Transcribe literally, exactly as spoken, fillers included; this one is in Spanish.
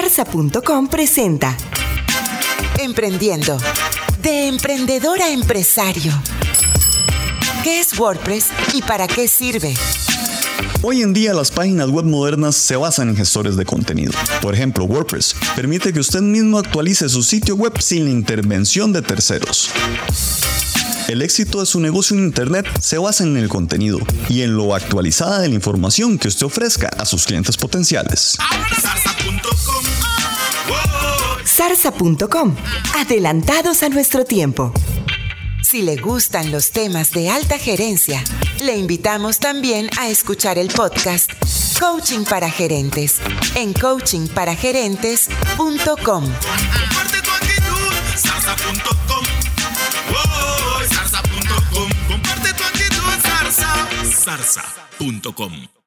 Zarza punto com presenta Emprendiendo, de emprendedor a empresario. ¿Qué es WordPress y para qué sirve? Hoy en día las páginas web modernas se basan en gestores de contenido. Por ejemplo, WordPress permite que usted mismo actualice su sitio web sin la intervención de terceros. El éxito de su negocio en Internet se basa en el contenido y en lo actualizada de la información que usted ofrezca a sus clientes potenciales. Zarza punto com, adelantados a nuestro tiempo. Si le gustan los temas de alta gerencia, le invitamos también a escuchar el podcast Coaching para Gerentes en coaching para gerentes punto com. Comparte tu actitud, Zarza punto com. Oh, Zarza punto com. Comparte tu actitud, Zarza. Zarza punto com.